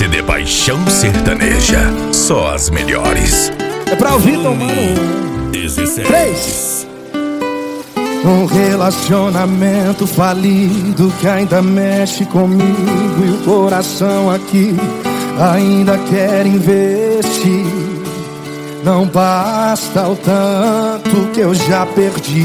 CD Paixão Sertaneja, só as melhores. É pra ouvir tomando 3. Um relacionamento falido que ainda mexe comigo, e o coração aqui ainda quer investir. Não basta o tanto que eu já perdi.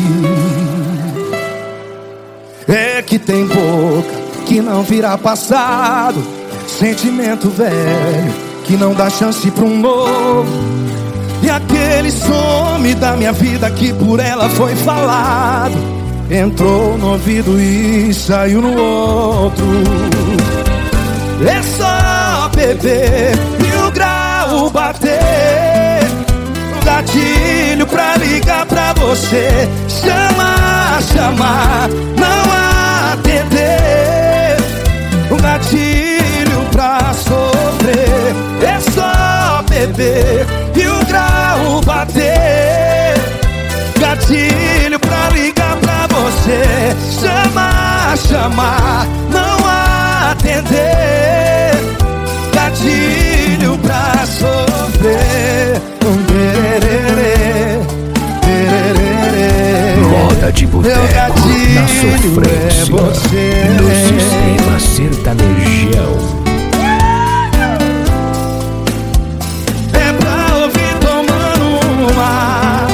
É que tem boca que não vira passado, sentimento velho que não dá chance pra um novo. E aquele some da minha vida que por ela foi falado, entrou no ouvido e saiu no outro. É só beber e o grau bater, o gatilho pra ligar pra você, chamar, não atender, o gatilho pra sofrer. É só beber e o grau bater, gatilho pra ligar pra você, chamar, não atender, gatilho pra sofrer. Moda de boteco na sofrência, no sistema sertanejão. É pra ouvir tomando uma.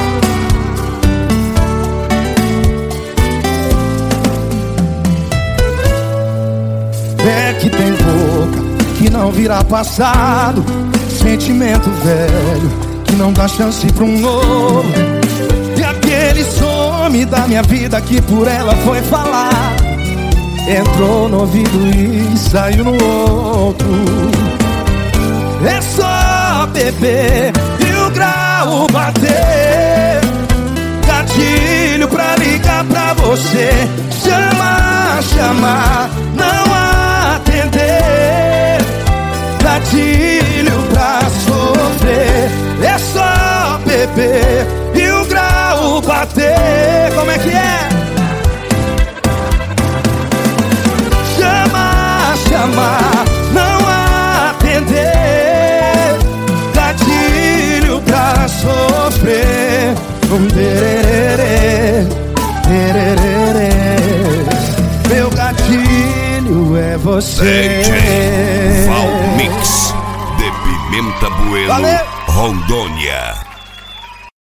É que tem boca que não vira passado, sentimento velho que não dá chance pra um novo. E aquele some da minha vida que por ela foi falar, entrou no ouvido e saiu no outro. É só beber e o grau bater, gatilho pra ligar pra você, chamar, não atender, gatilho pra sofrer. É só beber e o grau bater. Como é que é? Chamar, não atender, gatilho pra sofrer. Meu gatilho é você. DJ Valmix de Pimenta Bueno, Valeu. Rondônia.